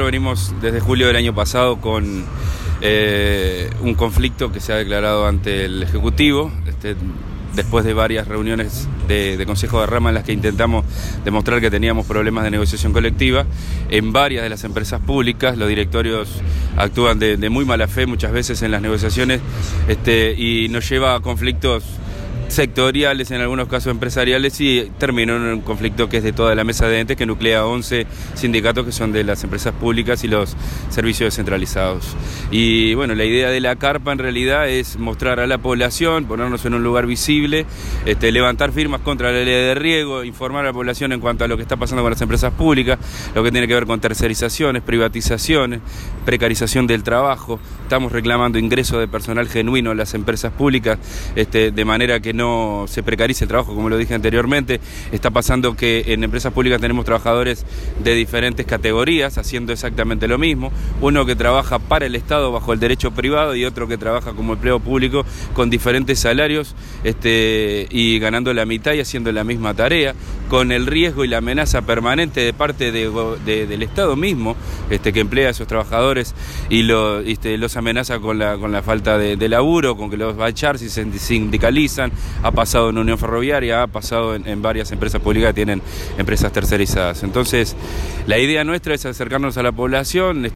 venimos desde julio del año pasado con un conflicto que se ha declarado ante el Ejecutivo, después de varias reuniones de Consejo de Rama en las que intentamos demostrar que teníamos problemas de negociación colectiva. En varias de las empresas públicas los directorios actúan de muy mala fe muchas veces en las negociaciones y nos lleva a conflictos sectoriales, en algunos casos empresariales, y terminó en un conflicto que es de toda la mesa de entes, que nuclea 11 sindicatos que son de las empresas públicas y los servicios descentralizados. Y bueno, la idea de la carpa en realidad es mostrar a la población, ponernos en un lugar visible, levantar firmas contra la ley de riego, informar a la población en cuanto a lo que está pasando con las empresas públicas, lo que tiene que ver con tercerizaciones, privatizaciones, precarización del trabajo. Estamos reclamando ingreso de personal genuino a las empresas públicas, de manera que no se precarice el trabajo, como lo dije anteriormente. Está pasando que en empresas públicas tenemos trabajadores de diferentes categorías haciendo exactamente lo mismo, uno que trabaja para el Estado bajo el derecho privado y otro que trabaja como empleado público con diferentes salarios y ganando la mitad y haciendo la misma tarea, con el riesgo y la amenaza permanente de parte del Estado mismo, que emplea a esos trabajadores y los amenaza con la falta de laburo, con que los va a echar si se sindicalizan. Ha pasado en Unión Ferroviaria, ha pasado en varias empresas públicas que tienen empresas tercerizadas. Entonces, la idea nuestra es acercarnos a la población,